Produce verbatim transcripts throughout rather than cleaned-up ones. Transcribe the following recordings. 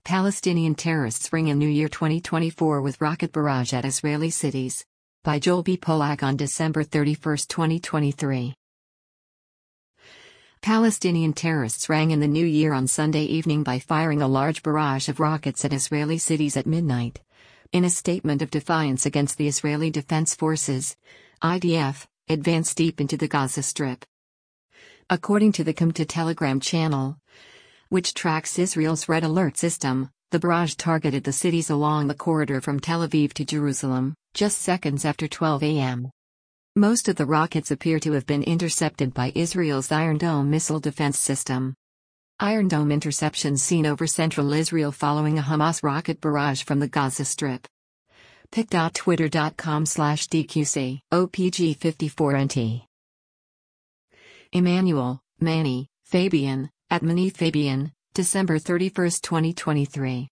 Palestinian terrorists ring in New Year twenty twenty-four with rocket barrage at Israeli cities. By Joel B. Polak on December thirty-first, twenty twenty-three. Palestinian terrorists rang in the new year on Sunday evening by firing a large barrage of rockets at Israeli cities at midnight. In a statement of defiance against the Israeli Defense Forces, I D F, advanced deep into the Gaza Strip. According to the Q M T Telegram channel, which tracks Israel's Red Alert system, the barrage targeted the cities along the corridor from Tel Aviv to Jerusalem, just seconds after twelve a m Most of the rockets appear to have been intercepted by Israel's Iron Dome missile defense system. Iron Dome interceptions seen over central Israel following a Hamas rocket barrage from the Gaza Strip. pic dot twitter dot com slash D Q C O P G fifty-four N T. Emmanuel, Manny, Fabian, at Manny Fabian, December thirty-first, twenty twenty-three.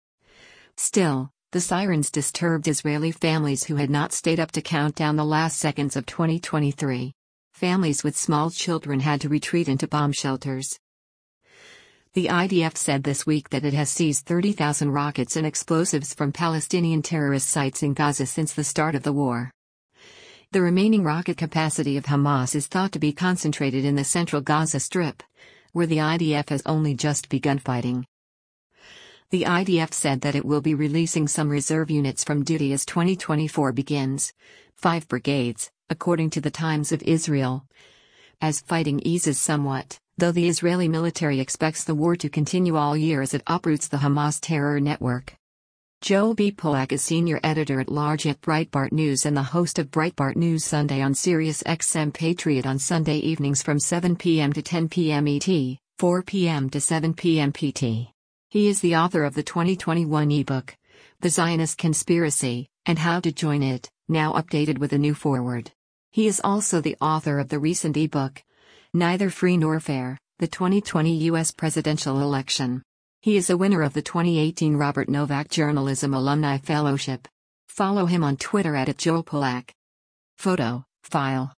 Still, the sirens disturbed Israeli families who had not stayed up to count down the last seconds of twenty twenty-three. Families with small children had to retreat into bomb shelters. The I D F said this week that it has seized thirty thousand rockets and explosives from Palestinian terrorist sites in Gaza since the start of the war. The remaining rocket capacity of Hamas is thought to be concentrated in the central Gaza Strip, where the I D F has only just begun fighting. The I D F said that it will be releasing some reserve units from duty as twenty twenty-four begins, five brigades, according to the Times of Israel. As fighting eases somewhat, though the Israeli military expects the war to continue all year as it uproots the Hamas terror network. Joel B. Polak is senior editor-at-large at Breitbart News and the host of Breitbart News Sunday on Sirius X M Patriot on Sunday evenings from seven p m to ten p m E T, four p m to seven p m P T. He is the author of the twenty twenty-one ebook, The Zionist Conspiracy, and How to Join It, now updated with a new foreword. He is also the author of the recent ebook, Neither Free Nor Fair, the twenty twenty U S Presidential Election. He is a winner of the twenty eighteen Robert Novak Journalism Alumni Fellowship. Follow him on Twitter at Joel Polak. Photo, file.